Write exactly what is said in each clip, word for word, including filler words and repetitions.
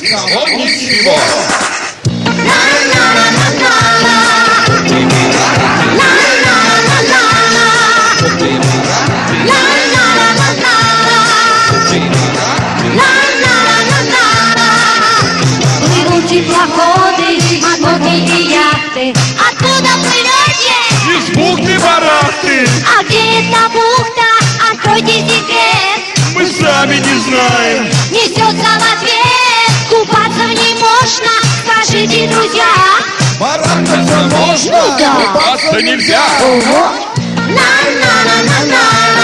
никого ничего. Плывут теплоходы, мотоки и яхты. Откуда плывете? Из бухты-барахты. А где эта бухта? Откройте секрет. Мы сами не знаем. Несется в ответ. Купаться в ней можно. Скажите, друзья. Барахтаться можно, Да. купаться нельзя. Ого. На-на-на-на-на-на.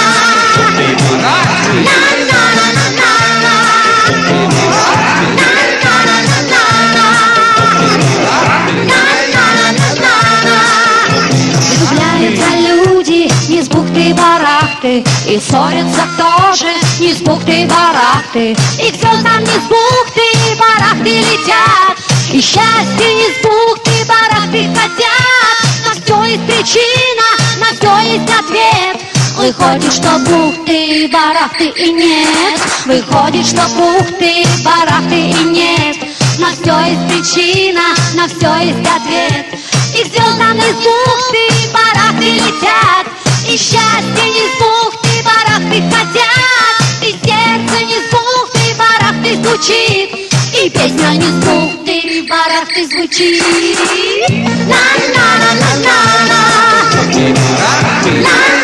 Влюбляются люди не с бухты-барахты, и ссорятся тоже не с бухты-барахты. И к звездам не с бухты-барахты летят, и счастье не с бухты-барахты хотят. На все есть причина, на все есть ответ. Выходит, что бухты-барахты и нет. Выходит, что бухты-барахты и нет. На все есть причина, на все есть ответ. И к звездам из бухты-барахты летят, и счастье не с бухты-барахты хотят, и сердце не с бухты-барахты звучит, и песня не с бухты-барахты звучит. На-на-на-на-на-на.